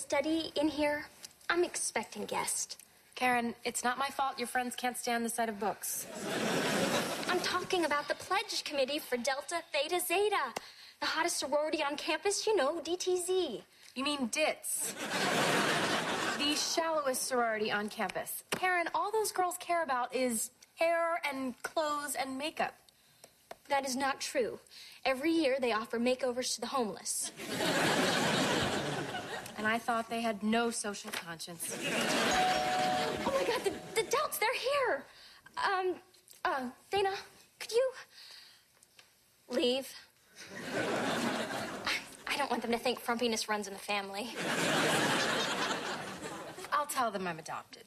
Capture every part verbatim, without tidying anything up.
study in here? I'm expecting guests. Karen, it's not my fault your friends can't stand the sight of books. I'm talking about the pledge committee for Delta Theta Zeta. The hottest sorority on campus, you know, D T Z. You mean D I T S. The shallowest sorority on campus. Karen, all those girls care about is hair and clothes and makeup. That is not true. Every year they offer makeovers to the homeless. And I thought they had no social conscience. Oh my God, the, the Delts, they're here. Um, uh, Dana, could you leave? I, I don't want them to think frumpiness runs in the family. I'll tell them I'm adopted.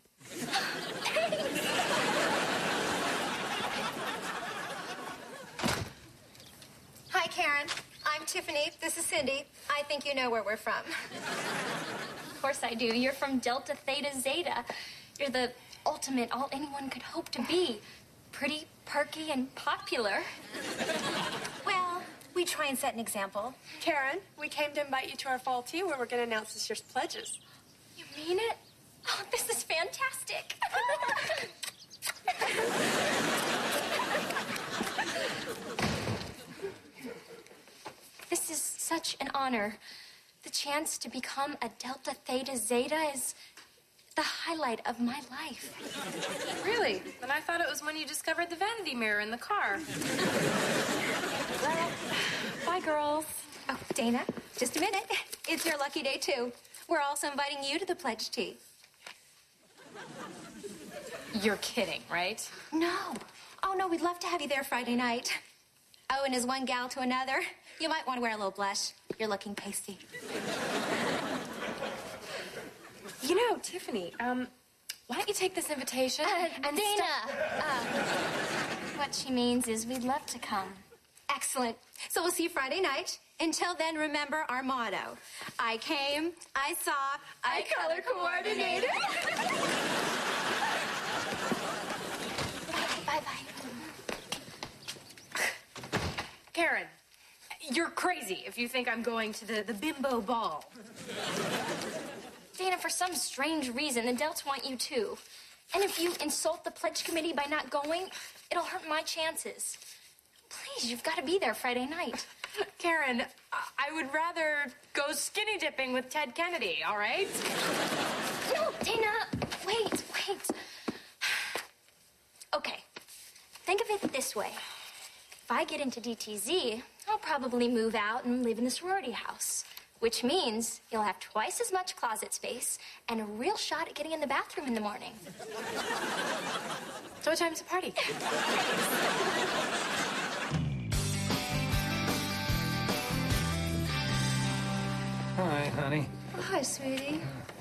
Hi, Karen. I'm Tiffany. This is Cindy. I think you know where we're from. Of course I do. You're from Delta Theta Zeta. You're the ultimate all anyone could hope to be. Pretty, perky, and popular. Well, we try and set an example. Karen, we came to invite you to our fall tea where we're going to announce this year's pledges. You mean it? Oh, this is fantastic. This is such an honor. The chance to become a Delta Theta Zeta is the highlight of my life. Really? Then I thought it was when you discovered the vanity mirror in the car. Well, bye, girls. Oh, Dana, just a minute. It's your lucky day, too. We're also inviting you to the pledge tea. You're kidding, right? No. Oh, no, we'd love to have you there Friday night. Oh, and as one gal to another, you might want to wear a little blush. You're looking pasty. You know, Tiffany, um, why don't you take this invitation Uh, and Dana, uh, what she means is we'd love to come. Excellent. So we'll see you Friday night. Until then, remember our motto. I came, I saw, I, I color coordinated. Bye-bye. Karen, you're crazy if you think I'm going to the, the bimbo ball. Dana, for some strange reason, the Delts want you too. And if you insult the pledge committee by not going, it'll hurt my chances. Please, you've got to be there Friday night. Karen, I would rather go skinny dipping with Ted Kennedy, all right? No, Dana, wait, wait. Okay, think of it this way. If I get into D T Z, I'll probably move out and live in the sorority house, which means you'll have twice as much closet space and a real shot at getting in the bathroom in the morning. So what time's the party? Hi, honey. Oh, hi, sweetie.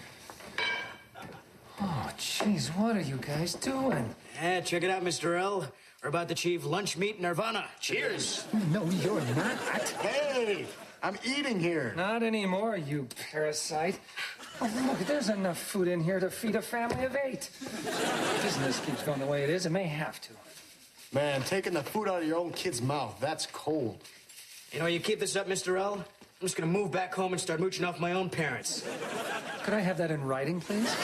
Oh, jeez, what are you guys doing? Yeah, check it out, Mister L. We're about to achieve lunch meat Nirvana. Cheers. No, you're not. Hey, I'm eating here. Not anymore, you parasite. Oh, look, there's enough food in here to feed a family of eight. Business keeps going the way it is. It may have to. Man, taking the food out of your own kid's mouth, that's cold. You know, you keep this up, Mister L, I'm just gonna move back home and start mooching off my own parents. Could I have that in writing, please?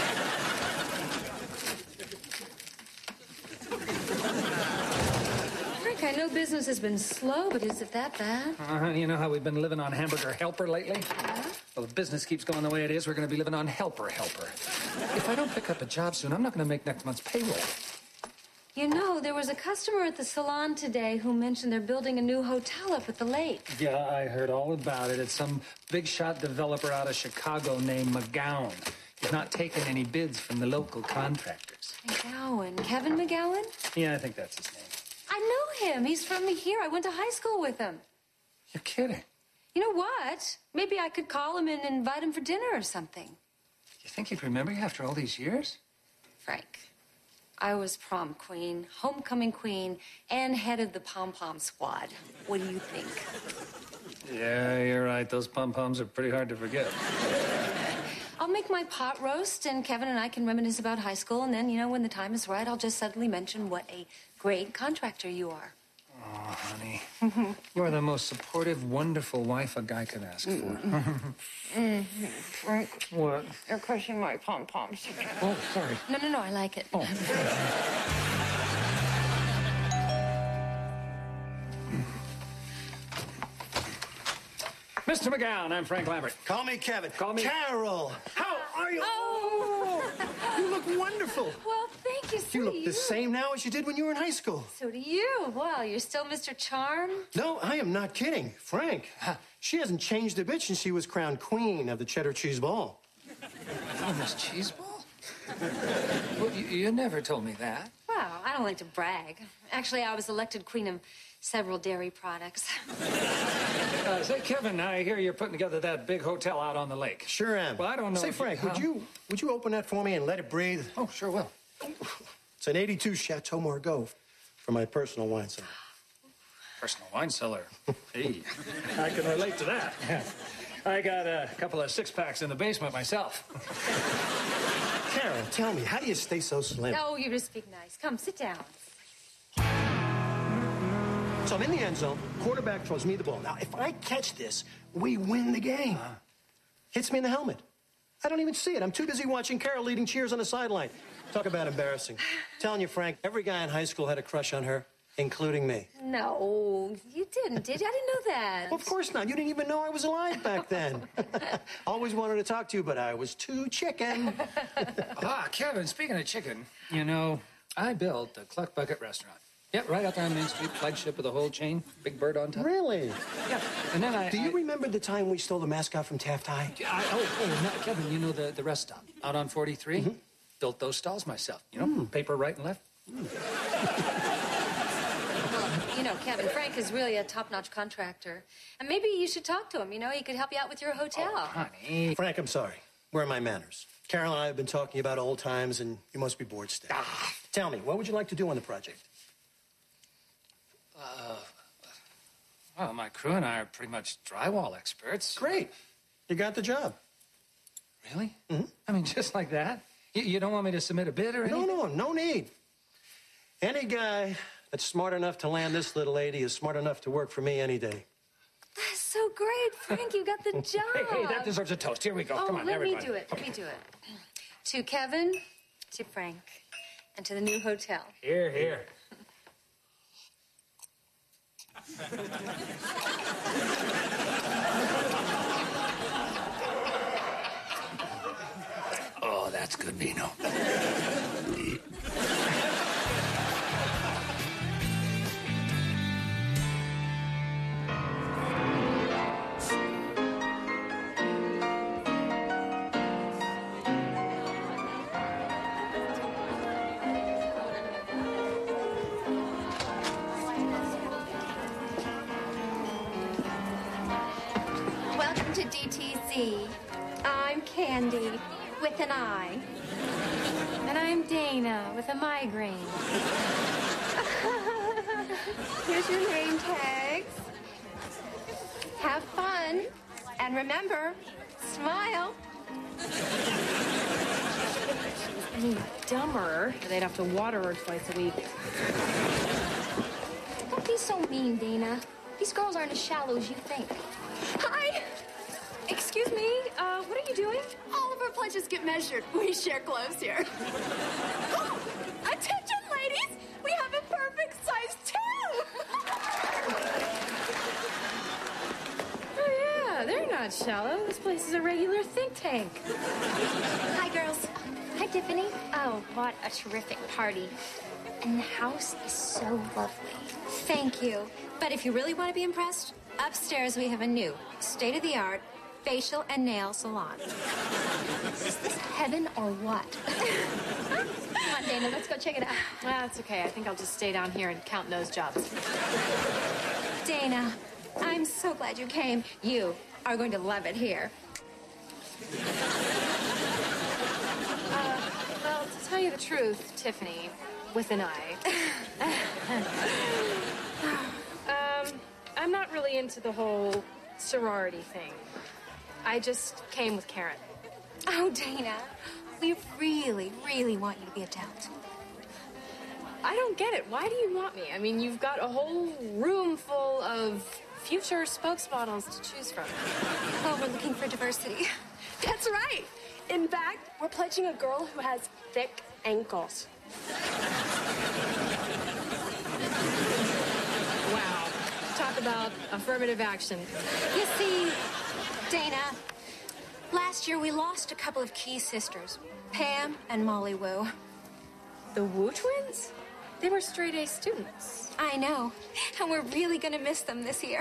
Frank, I know business has been slow, but is it that bad? Uh-huh. You know how we've been living on hamburger helper lately? Yeah. Well, if business keeps going the way it is, we're going to be living on helper helper. If I don't pick up a job soon, I'm not going to make next month's payroll. You know, there was a customer at the salon today who mentioned they're building a new hotel up at the lake. Yeah, I heard all about it. It's some big shot developer out of Chicago named McGowan. He's not taking any bids from the local contractors. McGowan. Kevin McGowan? Yeah, I think that's his name. I know him. He's from here. I went to high school with him. You're kidding. You know what? Maybe I could call him and invite him for dinner or something. You think he'd remember you after all these years? Frank, I was prom queen, homecoming queen, and head of the pom-pom squad. What do you think? Yeah, you're right. Those pom-poms are pretty hard to forget. I'll make my pot roast, and Kevin and I can reminisce about high school, and then, you know, when the time is right, I'll just suddenly mention what a great contractor you are. Oh, honey. You're the most supportive, wonderful wife a guy could ask for. Mm, Frank, What? you're crushing my pom-poms. Oh, sorry. No, no, no, I like it. Oh. Mister McGowan, I'm Frank Lambert. Call me Kevin. Call me- Carol. How are you? Oh! You look wonderful. Well, thank you, so You do look the same now as you did when you were in high school. So do you. Wow, you're still Mister Charm? No, I am not kidding. Frank, she hasn't changed a bit since she was crowned queen of the Cheddar Cheese Ball. Oh, Miss Cheeseball? Well, you, you never told me that. Well, I don't like to brag. Actually, I was elected queen of several dairy products. Uh, say, Kevin, I hear you're putting together that big hotel out on the lake. Sure am. Well, I don't know Say, if Frank, you- would huh? you would you open that for me and let it breathe? Oh, sure will. It's an eighty-two Chateau Margaux for my personal wine cellar. Personal wine cellar. Hey, I can relate to that. I got a couple of six packs in the basement myself. Carol, tell me, how do you stay so slim? Oh, you just speak nice. Come, sit down. So I'm in the end zone. Quarterback throws me the ball. Now, if I catch this, we win the game. Uh-huh. Hits me in the helmet. I don't even see it. I'm too busy watching Carol leading cheers on the sideline. Talk about embarrassing. Telling you, Frank, every guy in high school had a crush on her, including me. No, you didn't, did you? I didn't know that. Well, of course not. You didn't even know I was alive back then. Always wanted to talk to you, but I was too chicken. Ah, Kevin, speaking of chicken, you know, I built the Cluck Bucket restaurant. Yeah, right out there on Main Street, flagship of the whole chain, big bird on top. Really? Yeah, and then I... Do you I, remember the time we stole the mascot from Taft High? I, oh, oh no, Kevin, you know the, the rest stop out on forty-three? Mm-hmm. Built those stalls myself, you know, mm. paper right and left. Mm. You know, Kevin, Frank is really a top-notch contractor. And maybe you should talk to him, you know? He could help you out with your hotel. Oh, honey. Frank, I'm sorry. Where are my manners? Carol and I have been talking about old times, and you must be bored still. Ah. Tell me, what would you like to do on the project? Uh, well, my crew and I are pretty much drywall experts. Great. You got the job. Really? Mm-hmm. I mean, just like that? You, you don't want me to submit a bid or anything? No, no, no need. Any guy that's smart enough to land this little lady is smart enough to work for me any day. That's so great, Frank. You got the job. Hey, hey, that deserves a toast. Here we go. Oh, Come on, let everybody. me do it. Let me do it. To Kevin, to Frank, and to the new hotel. Here, here. Oh, that's good, Nino. Welcome to D T Z. I'm Candy, with an I. And I'm Dana with a migraine. Here's your name tags. Have fun. And remember, smile. I mean, dumber. They'd have to water her twice a week. Don't be so mean, Dana. These girls aren't as shallow as you think. Hi! Excuse me, uh, what are you doing? All of our pledges get measured. We share clothes here. Oh, attention, ladies! We have a perfect size two! Oh, yeah, they're not shallow. This place is a regular think tank. Hi, girls. Hi, Tiffany. Oh, what a terrific party. And the house is so lovely. Thank you. But if you really want to be impressed, upstairs we have a new, state-of-the-art facial and nail salon. Is this heaven or what? Come on, Dana, let's go check it out. Well, that's okay. I think I'll just stay down here and count nose jobs. Dana, I'm so glad you came. You are going to love it here. Uh, well, to tell you the truth, Tiffany, with an I. um, I'm not really into the whole sorority thing. I just came with Karen. Oh, Dana, we really, really want you to be a tout. I don't get it. Why do you want me? I mean, you've got a whole room full of future spokesmodels to choose from. Oh, we're looking for diversity. That's right. In fact, we're pledging a girl who has thick ankles. Wow. Talk about affirmative action. You see, Dana, last year we lost a couple of key sisters, Pam and Molly Wu. The Wu twins? They were straight-A students. I know, and we're really gonna miss them this year.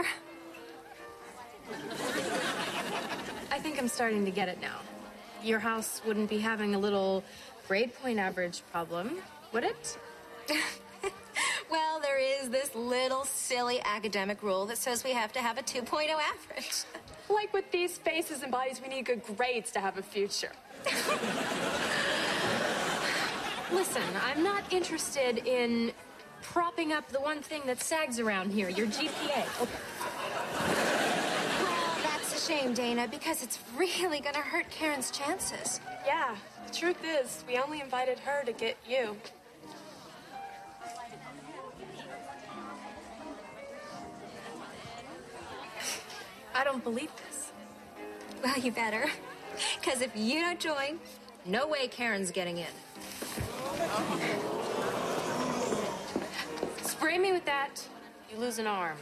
I think I'm starting to get it now. Your house wouldn't be having a little grade point average problem, would it? Well, there is this little silly academic rule that says we have to have a two point oh average. Like with these faces and bodies, we need good grades to have a future. Listen, I'm not interested in propping up the one thing that sags around here, your G P A. Okay. Well, that's a shame, Dana, because it's really gonna hurt Karen's chances. Yeah, the truth is, we only invited her to get you. I don't believe this. Well, you better. Because if you don't join, No way Karen's getting in. Spray me with that, you lose an arm.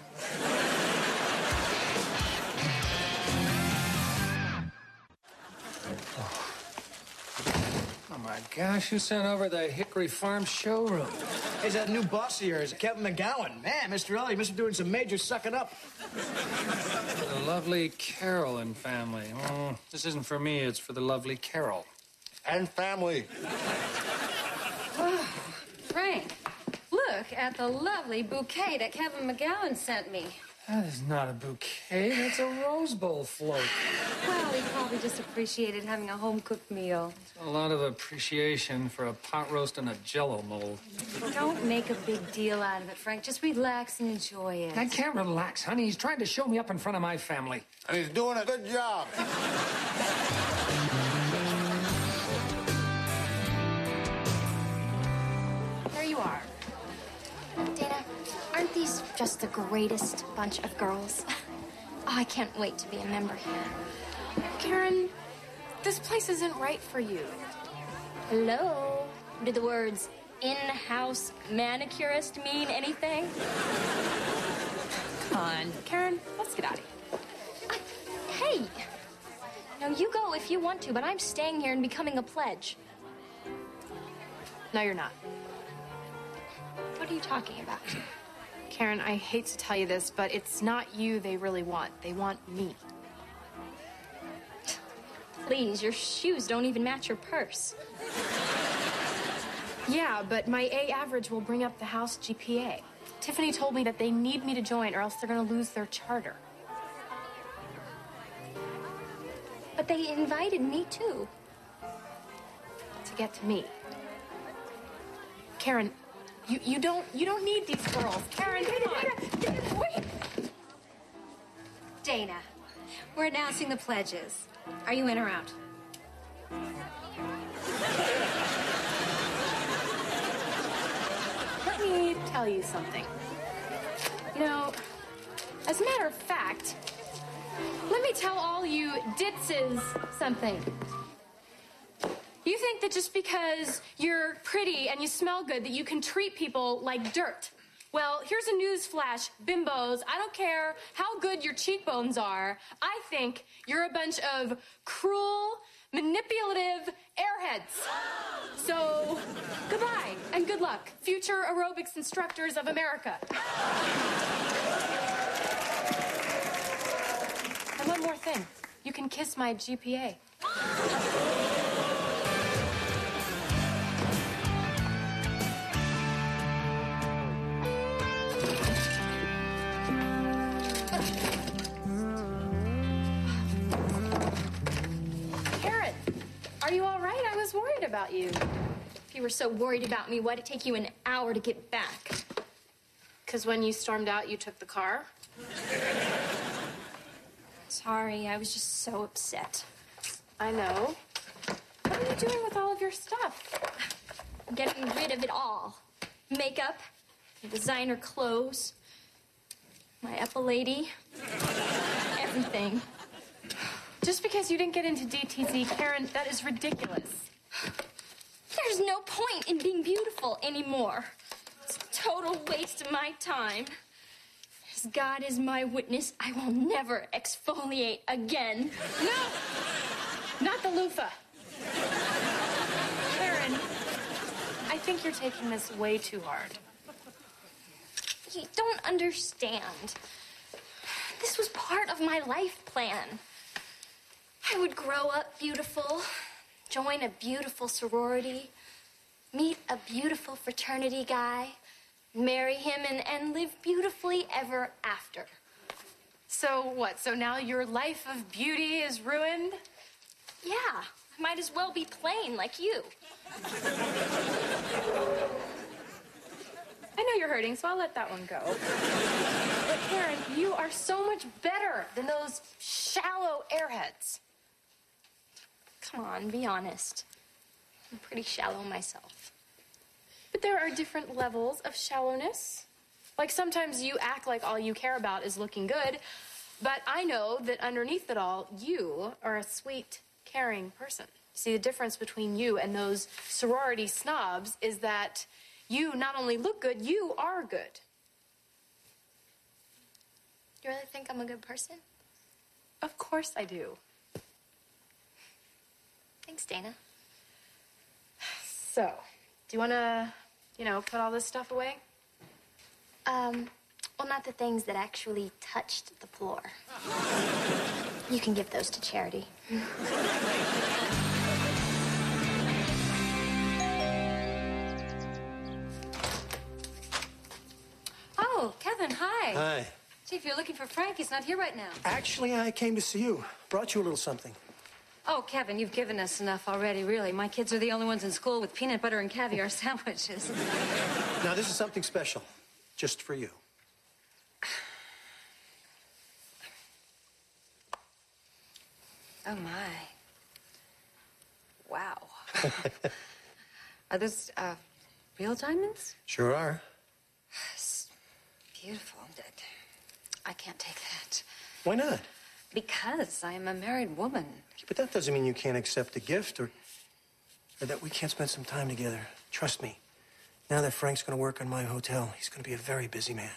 Oh my gosh, who sent over the Hickory Farm showroom? Hey, that new boss of yours, Kevin McGowan. Man, Mister Ellie, you must be doing some major sucking up. For the lovely Carolyn family. Oh, this isn't for me, it's for the lovely Carol. And family. Oh, Frank, look at the lovely bouquet that Kevin McGowan sent me. That is not a bouquet, that's a Rose Bowl float. Well, he probably just appreciated having a home-cooked meal. A lot of appreciation for a pot roast and a Jell-O mold. Don't make a big deal out of it, Frank. Just relax and enjoy it. I can't relax, honey. He's trying to show me up in front of my family. And he's doing a good job. There you are. Dana, aren't these just the greatest bunch of girls? Oh, I can't wait to be a member here. Karen, this place isn't right for you. Hello? Do the words in-house manicurist mean anything? Come on. Karen, let's get out of here. I, hey! No, you go if you want to, but I'm staying here and becoming a pledge. No, you're not. What are you talking about? Karen, I hate to tell you this, but it's not you they really want. They want me. Please, your shoes don't even match your purse. Yeah, but my A average will bring up the house G P A. Tiffany told me that they need me to join or else they're going to lose their charter. But they invited me too. To get to me. Karen, you, you don't you don't need these girls. Karen, come on. Wait! Dana, we're announcing the pledges. Are you in or out? Let me tell you something. You know, as a matter of fact, let me tell all you ditzes something. You think that just because you're pretty and you smell good that you can treat people like dirt. Well, here's a news flash, bimbos. I don't care how good your cheekbones are. I think you're a bunch of cruel, manipulative airheads. So, goodbye and good luck, future aerobics instructors of America. And one more thing. You can kiss my G P A. Karen, are you all right? I was worried about you. If you were so worried about me, why'd it take you an hour to get back? Because when you stormed out, you took the car? Sorry, I was just so upset. I know. What are you doing with all of your stuff? Getting rid of it all. makeup, designer clothes, my epilady, everything. Just because you didn't get into D T Z, Karen, that is ridiculous. There's no point in being beautiful anymore. It's a total waste of my time. As God is my witness, I will never exfoliate again. No! Not the loofah. Karen, I think you're taking this way too hard. You don't understand. This was part of my life plan. I would grow up beautiful, join a beautiful sorority, meet a beautiful fraternity guy, marry him, and, and live beautifully ever after. So what? So now your life of beauty is ruined? Yeah, I might as well be plain like you. I know you're hurting, so I'll let that one go. But Karen, you are so much better than those shallow airheads. Come on, be honest. I'm pretty shallow myself. But there are different levels of shallowness. Like sometimes you act like all you care about is looking good, but I know that underneath it all, you are a sweet, caring person. See, the difference between you and those sorority snobs is that you not only look good, you are good. You really think I'm a good person? Of course I do. Thanks, Dana. So, do you want to, you know, put all this stuff away? Um, well, not the things that actually touched the floor. You can give those to charity. Oh, Kevin, hi. Hi. Gee, if you're looking for Frank, he's not here right now. Actually, I came to see you. Brought you a little something. Oh, Kevin, you've given us enough already, really. My kids are the only ones in school with peanut butter and caviar sandwiches. Now, this is something special. Just for you. Oh, my. Wow. Are those, uh, real diamonds? Sure are. It's beautiful. I can't take that. Why not? Because I am a married woman. But that doesn't mean you can't accept a gift or, or that we can't spend some time together. Trust me. Now that Frank's going to work on my hotel, he's going to be a very busy man.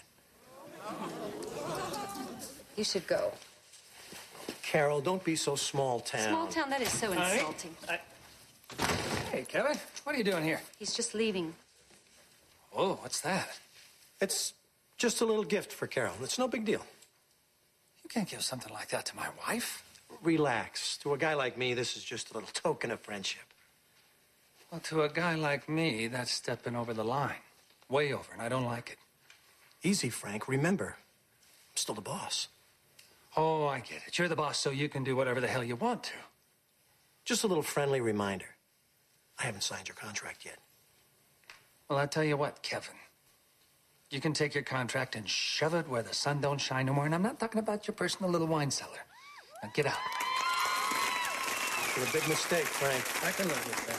You should go. Carol, don't be so small town. Small town, that is so Honey, insulting. I... Hey, Kevin, what are you doing here? He's just leaving. Oh, what's that? It's just a little gift for Carol. It's no big deal. You can't give something like that to my wife. Relax. To a guy like me, this is just a little token of friendship. Well, to a guy like me, that's stepping over the line. Way over, and I don't like it. Easy, Frank. Remember, I'm still the boss. Oh, I get it. You're the boss, so you can do whatever the hell you want to. Just a little friendly reminder. I haven't signed your contract yet. Well, I'll tell you what, Kevin. You can take your contract and shove it where the sun don't shine no more, and I'm not talking about your personal little wine cellar. Now, get out. You're a big mistake, Frank. I can live with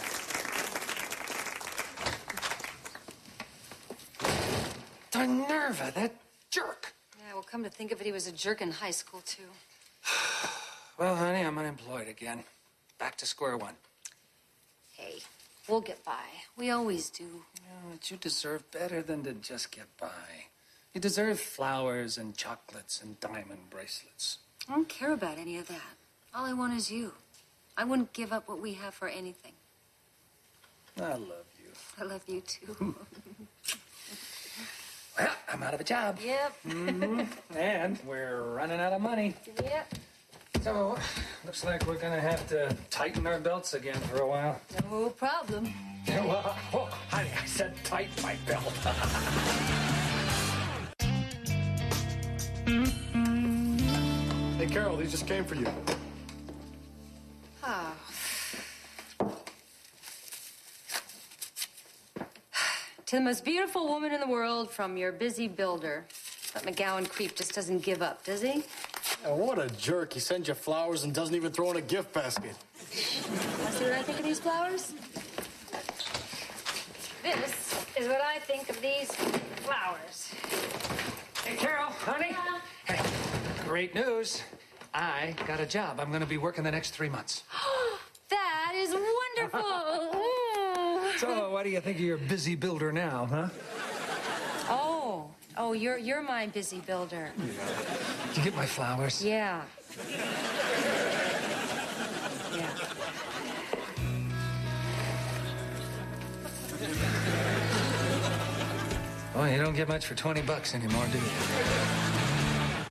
that. The nerve of that jerk. Yeah, well, come to think of it, he was a jerk in high school, too. Well, honey, I'm unemployed again. Back to square one. Hey, we'll get by. We always do. Yeah, but you deserve better than to just get by. You deserve flowers and chocolates and diamond bracelets. I don't care about any of that. All I want is you. I wouldn't give up what we have for anything. I love you. I love you, too. Well, I'm out of a job. Yep. Mm-hmm. And we're running out of money. Yep. So, looks like we're gonna have to tighten our belts again for a while. No problem. Yeah, well, oh, honey, I said tighten my belt. Hey, Carol, these just came for you. Oh. To the most beautiful woman in the world from your busy builder. That McGowan creep just doesn't give up, does he? Oh, what a jerk. He sends you flowers and doesn't even throw in a gift basket. Want to see what I think of these flowers? This is what I think of these flowers. Hey, Carol, honey. Hey, great news. I got a job. I'm going to be working the next three months. That is wonderful. So, what do you think of your busy builder now, huh? Oh, oh, you're you're my busy builder. Did you get my flowers? Yeah. Yeah. Well, you don't get much for twenty bucks anymore, do you?